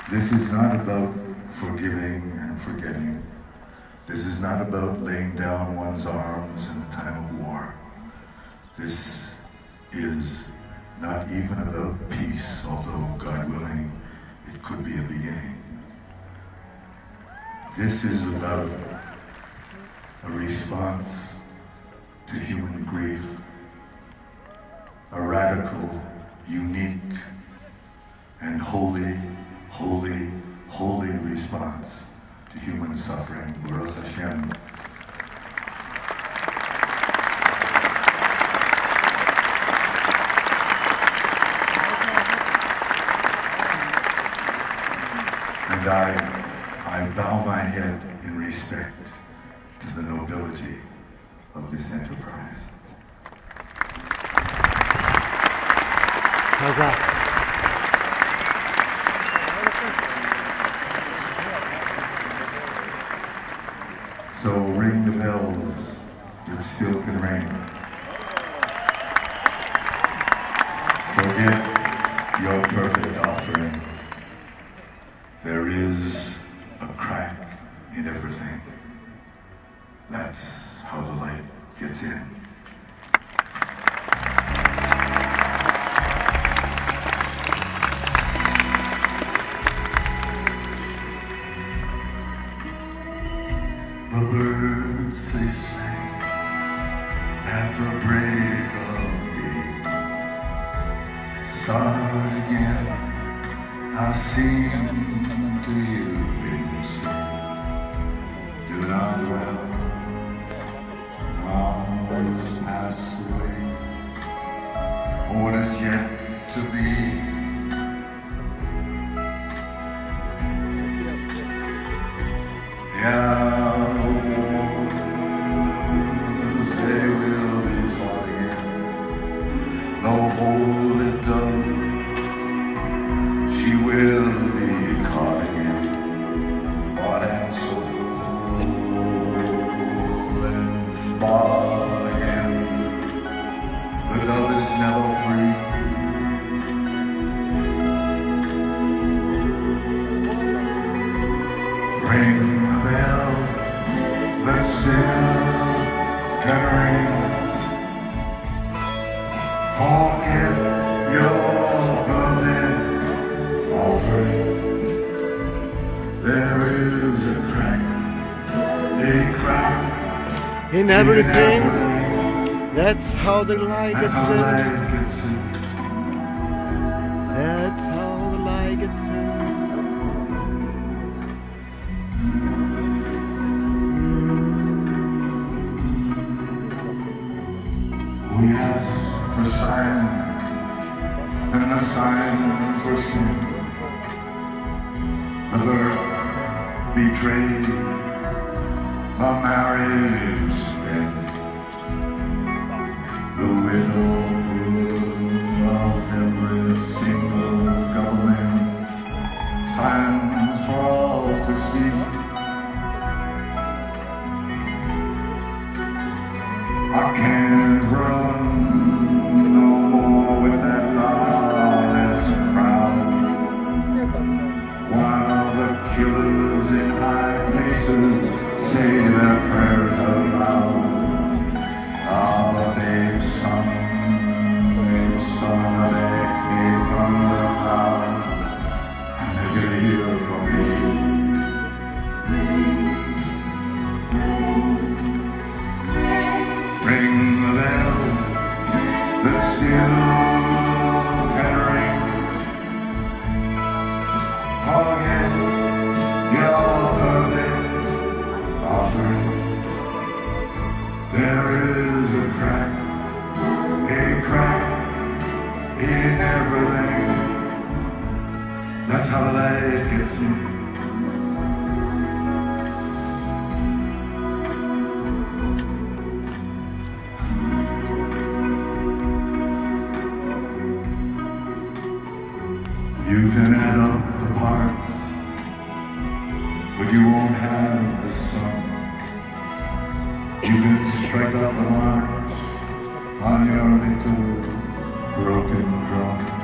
This is not about forgiving and forgetting. This is not about laying down one's arms in the time of war. This is not even about peace, although, God willing, it could be a beginning. This is about a response to human grief, a radical, unique, and holy, holy, holy response to human suffering. Baruch Hashem. And I bow my head in respect to the nobility of this enterprise. How's that? So ring the bells that still can ring. Forget your perfect offering. There is a crack in everything. That's how the light gets in. The birds they sing at the break of day. Start again, I seem to hear them sing. Do not dwell, hours pass away. What is yet to be? Yeah. Though holy dove, she will be caught again, bought and sold and bought again. The dove is never free. Ring the bell that still can ring. Forget your burden offering. There is a crack In everything. That's how the light gets in. That's how the light gets in. We ask for sign and a sign for sin. The birth betrayed, a marriage spent, the widowhood of every single government, signs for all to see. I can't run no more with that lawless crowd, while the killers in high places say their prayers out loud. Ah, they sung a day from the cloud, and they could hear from me. Ring the bell that still can ring. Forget your perfect offering. There is a crack in everything. That's how the light gets in. You can add up the parts, but you won't have the sum. You can strike up the march on your little broken drum.